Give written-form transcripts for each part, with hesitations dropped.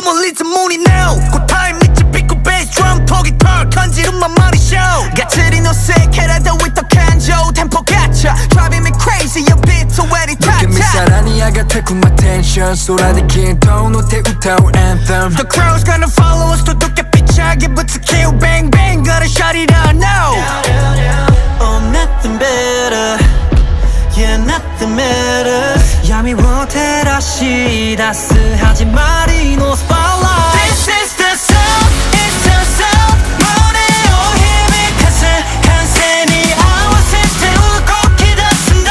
멀리서 문이 now 곧 타임 리치 빅고 베이스 드럼 포 기타 간지rum만 말이 쇼 가츠린 어색해라도 with the canjo 템포 갇혀 driving me crazy your beat so very tight 느낌이 사랑이야 같아 군 my tension 쏟아내긴 또 노태 우타운 anthem The crowd's gonna follow us 두둑게 삐차게 붙어 kill bang bang gotta shut it down now Oh nothing better Yeah nothing matters 야미 못해라 시다스 하지 말이 no spotlight This is the sound It's the sound 문에 오힘이 간센히 아와세 태우고 기다쓴다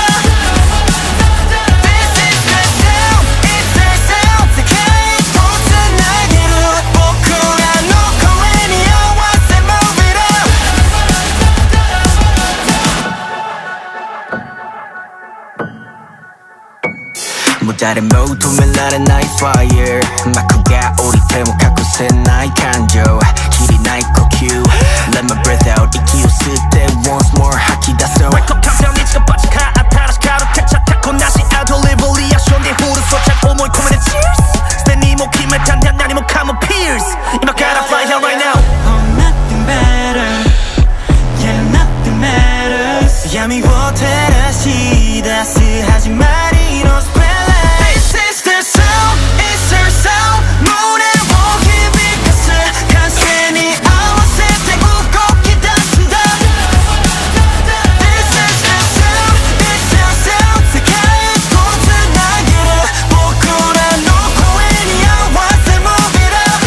This is the sound It's the sound 세계의 돋은 날개로 보쿠라 놓고 any 아와세 move it up 모자란 모두면 나는 나의 fire 마크가 우리 대목하고 새 나의 간jo 길이 나의 q Let my breath out 이 기웃을 때 once more 하키다 so Wake up countdown 이치가 빠지카 아타라시 가로태 차 타고 나시 out delivery 아쉬운데 후를 쏟아 오모이 코멘의 cheers 스탠이 목 힘을 단단 나니 목 카모 pierce 이마 gotta fly here right now Oh nothing better Yeah nothing matters 야미 못해라 시다스 하지 말이 no spell This is the sound, it's her sound 문에 오힘이 간센히 아와세 태우고 기다쓴다 This is the sound, it's her sound 세계의 돋은 날개로 보쿠라 놓고 any 아와세 move it up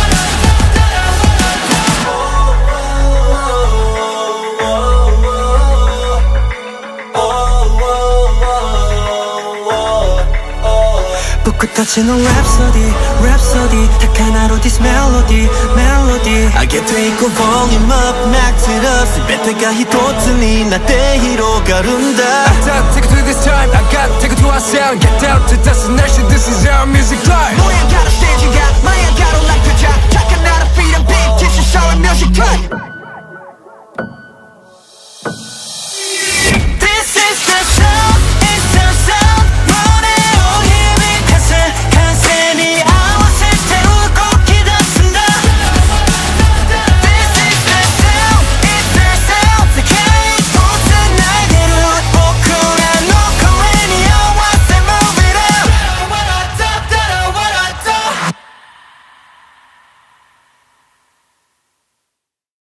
붓고 터치는 rhapsody, rhapsody 딱 하나로 this melody, melody 알게 돼 있고 volume up, max it up 스베트가 히토츠니 나 대히로 가른다 I gotta take it to this time I gotta take it to our sound Get down to destination This is our music life 모양가로 스테이지가 마양가로 like the jack 착한 나라 feed and beat This is our music type